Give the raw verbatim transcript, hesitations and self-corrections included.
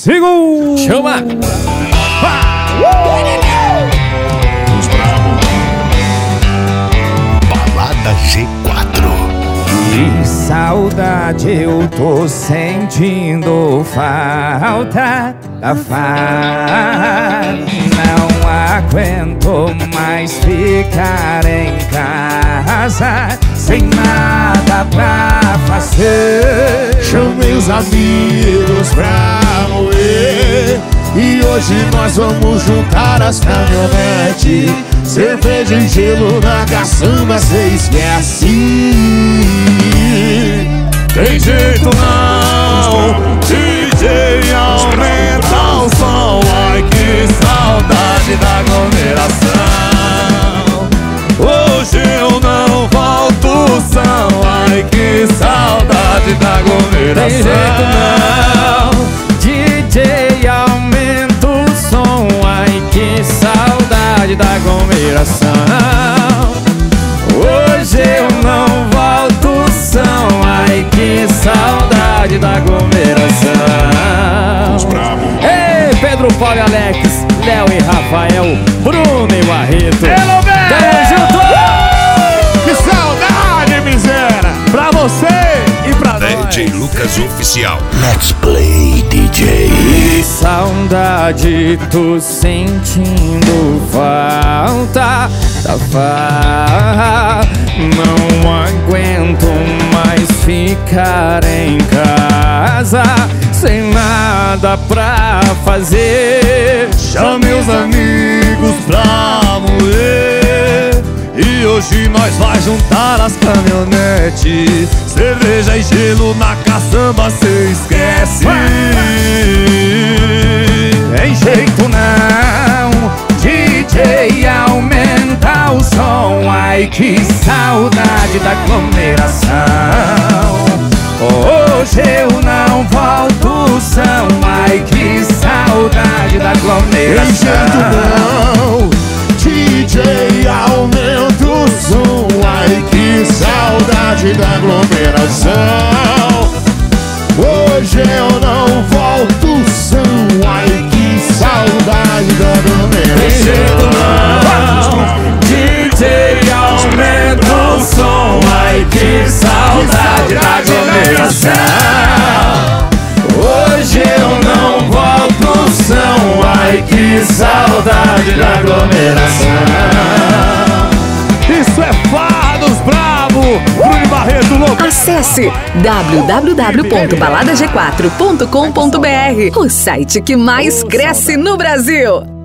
Segura! Chama! Os Bravo. Balada G quatro. Que saudade eu tô sentindo, falta da farra. Não aguento mais ficar em casa sem nada pra fazer. Chamei os amigos pra moer e hoje nós vamos juntar as caminhonetes. Cerveja e gelo na caçamba, cê esquece. Tem jeito não, D J aumenta o som. Ai que saudade da aglomeração. Hoje eu não volto são. Ai que saudade da aglomeração. Tem jeito não, D J aumenta o som. Ai que saudade da aglomeração. Hoje eu não volto são. Ai que saudade da aglomeração. Ei, Pedro, Paulo e Alex, Léo e Rafael, Bruno e Barreto. Hello, man! Tamo junto! Que saudade, miséria! Pra você e pra D J nós. Lucas Oficial. Let's play, D J. Que saudade, tô sentindo falta da farra. Não aguento mais ficar em casa sem nada pra fazer. Chame os amigos pra moer e hoje nós vai juntar as caminhonetes. Cerveja e gelo na caçamba, cê esquece. Tem jeito não, D J aumenta o som. Ai que saudade da aglomeração. Hoje eu não volto são. Ai que saudade da Tem jeito aglomeração. não, D J aumenta o som. Ai que saudade da aglomeração. Hoje eu não volto são. Ai que saudade da Tem jeito aglomeração. não, D J aumenta o som. Ai que saudade da aglomeração. Hoje eu não volto são. Ai que saudade da aglomeração. Isso é farra dos Bravo. Bruno Barreto louco. Acesse w w w ponto balada g quatro ponto com ponto b r, o site que mais cresce no Brasil.